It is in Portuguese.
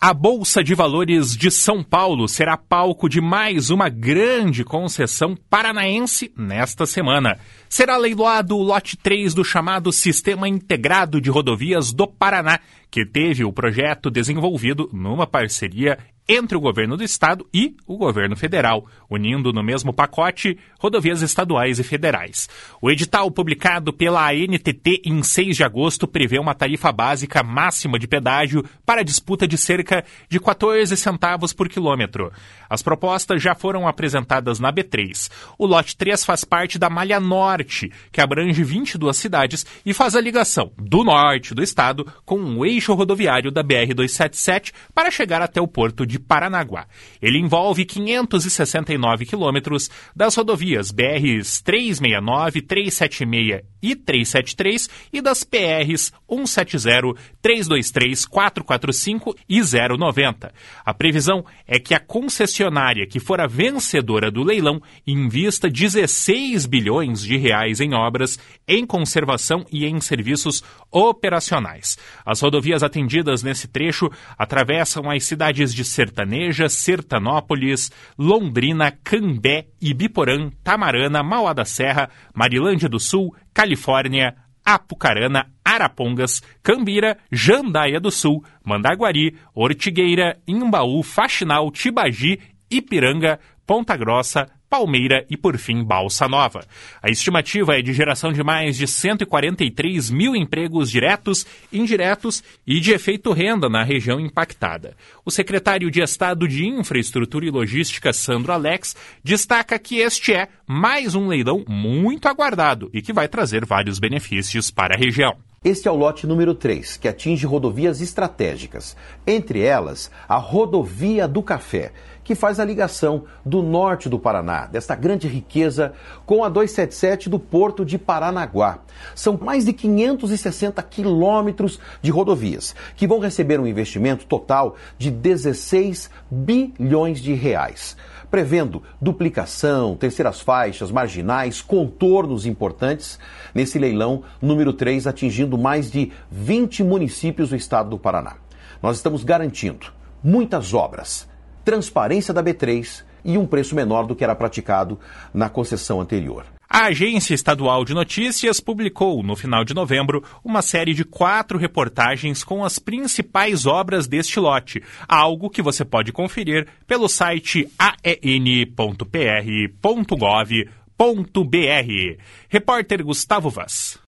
A Bolsa de Valores de São Paulo será palco de mais uma grande concessão paranaense nesta semana. Será leiloado o lote 3 do chamado Sistema Integrado de Rodovias do Paraná, que teve o projeto desenvolvido numa parceria entre o governo do estado e o governo federal, unindo no mesmo pacote rodovias estaduais e federais. O edital publicado pela ANTT em 6 de agosto prevê uma tarifa básica máxima de pedágio para disputa de cerca de 14 centavos por quilômetro. As propostas já foram apresentadas na B3. O lote 3 faz parte da Malha Norte, que abrange 22 cidades e faz a ligação do norte do estado com o eixo rodoviário da BR-277 para chegar até o porto de Paranaguá. Ele envolve 569 quilômetros das rodovias BRs 369, 376 e 373 e das PRs 170, 323, 445 e 090. A previsão é que a concessionária que for a vencedora do leilão invista 16 bilhões de reais em obras, em conservação e em serviços operacionais. As rodovias atendidas nesse trecho atravessam as cidades de Sertaneja, Sertanópolis, Londrina, Cambé, Ibiporã, Tamarana, Mauá da Serra, Marilândia do Sul, Califórnia, Apucarana, Arapongas, Cambira, Jandaia do Sul, Mandaguari, Ortigueira, Imbaú, Faxinal, Tibagi, Ipiranga, Ponta Grossa, Palmeira e, por fim, Balsa Nova. A estimativa é de geração de mais de 143 mil empregos diretos, indiretos e de efeito renda na região impactada. O secretário de Estado de Infraestrutura e Logística, Sandro Alex, destaca que este é mais um leilão muito aguardado e que vai trazer vários benefícios para a região. Este é o lote número 3, que atinge rodovias estratégicas. Entre elas, a Rodovia do Café, que faz a ligação do norte do Paraná, desta grande riqueza, com a 277 do Porto de Paranaguá. São mais de 560 quilômetros de rodovias, que vão receber um investimento total de 16 bilhões de reais, prevendo duplicação, terceiras faixas, marginais, contornos importantes, nesse leilão número 3, atingindo mais de 20 municípios do estado do Paraná. Nós estamos garantindo muitas obras, transparência da B3 e um preço menor do que era praticado na concessão anterior. A Agência Estadual de Notícias publicou, no final de novembro, uma série de 4 reportagens com as principais obras deste lote, algo que você pode conferir pelo site aen.pr.gov.br. Repórter Gustavo Vaz.